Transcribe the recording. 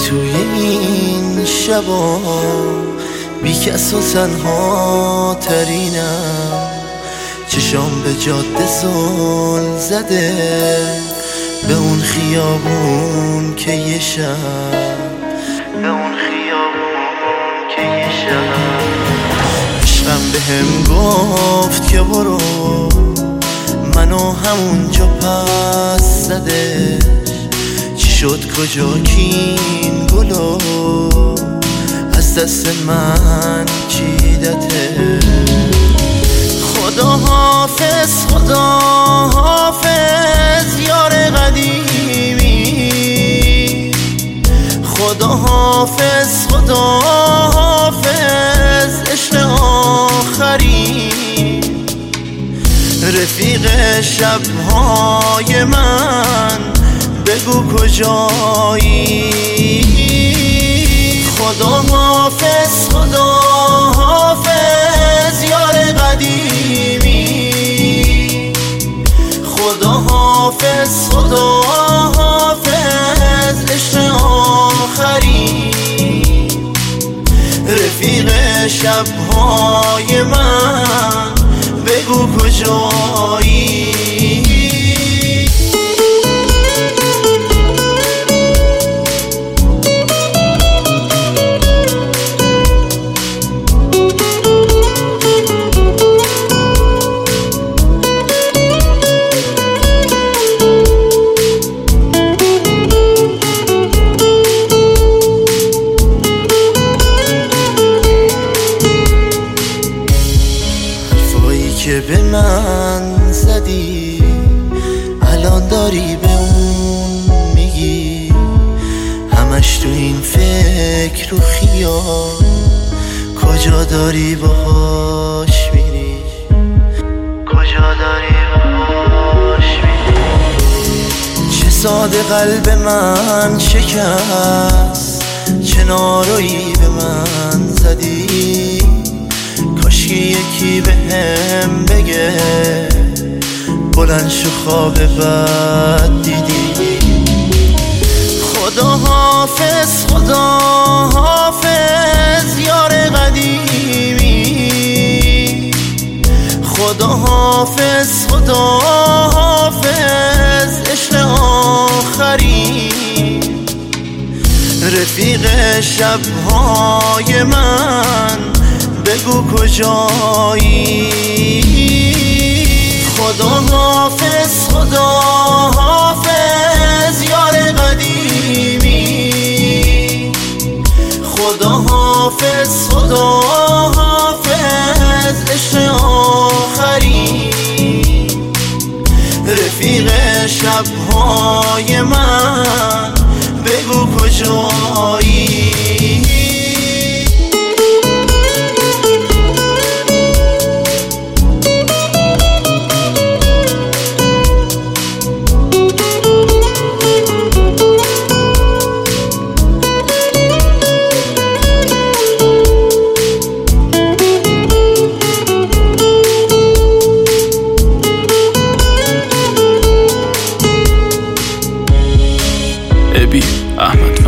توی این شبا بی کس و تنها ترینم، چشام به جاده زل زده به اون خیابون که یه شب، به اون خیابون که یه شب عشقم به هم گفت که برو، منو همونجا پس زدش. چی شد کجا کین گلو از دست من چیدته؟ خدا حافظ خدا حافظ یار قدیمی، خدا حافظ خدا حافظ عشق آخری، رفیق شبهای من بگو کجایی؟ خدا حافظ خدا حافظ یار قدیمی، خدا حافظ خدا حافظ عشق آخری، رفیق شبهای من بگو کجایی؟ که به من زدی الان داری به اون میگی، همش تو این فکر و خیال، کجا داری باهاش میری؟ کجا داری باهاش میری؟ چه ساده قلب من شکست، چه نارایی به من زدی، کاشکی یکی به هم بگه بلند شو خواب بد دیدی. خدا حافظ خدا حافظ یار قدیمی، خدا حافظ خدا حافظ عشق آخری، رفیق شبهای من بگو کجایی؟ خدا حافظ خدا حافظ یار قدیمی، خدا حافظ خدا حافظ عشق آخری، رفیق شبهای من بگو کجایی؟ ابی احمد.